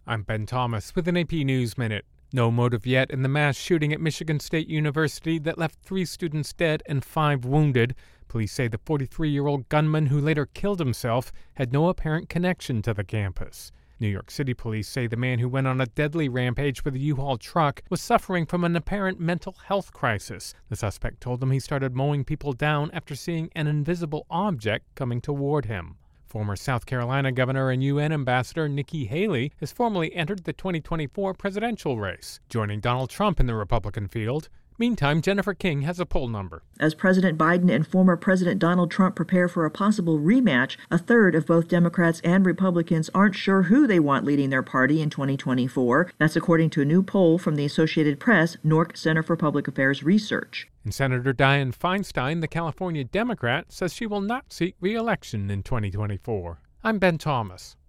I'm Ben Thomas with an AP News Minute. No motive yet in the mass shooting at Michigan State University that left 3 students dead and 5 wounded. Police say the 43-year-old gunman who later killed himself had no apparent connection to the campus. New York City police say the man who went on a deadly rampage with a U-Haul truck was suffering from an apparent mental health crisis. The suspect told them he started mowing people down after seeing an invisible object coming toward him. Former South Carolina Governor and UN Ambassador Nikki Haley has formally entered the 2024 presidential race, joining Donald Trump in the Republican field. Meantime, Jennifer King has a poll number. As President Biden and former President Donald Trump prepare for a possible rematch, a third of both Democrats and Republicans aren't sure who they want leading their party in 2024. That's according to a new poll from the Associated Press, NORC Center for Public Affairs Research. And Senator Dianne Feinstein, the California Democrat, says she will not seek re-election in 2024. I'm Ben Thomas.